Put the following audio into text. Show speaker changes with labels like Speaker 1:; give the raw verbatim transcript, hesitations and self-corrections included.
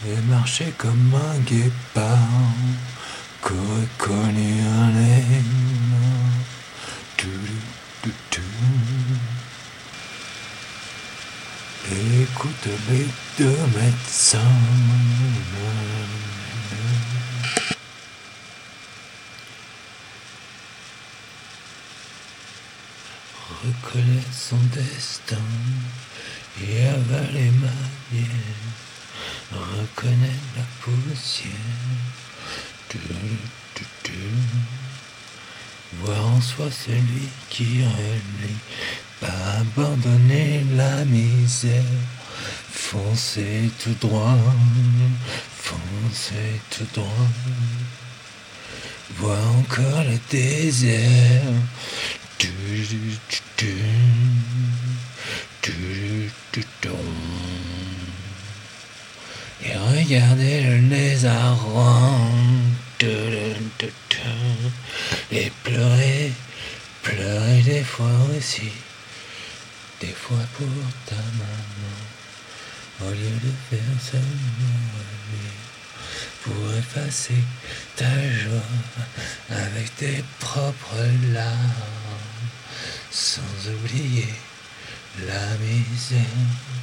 Speaker 1: Et marchait comme un guépard qu'aurait connu un aigle. Tout, tout, tout. Écoute les deux médecins. Reconnaître son destin et avaler ma bière. Reconnaître la poussière. Tu, tu, tu. Voir en soi celui qui relie. Pas abandonner la misère. Foncer tout droit. Foncer tout droit. Voir encore le désert. Tu, tu, tu, tu, tu, tu. Et regarder le lézard et pleurer, pleurer des fois aussi, des fois pour ta maman, au lieu de faire seulement pour effacer ta joie avec tes propres larmes, sans oublier la misère.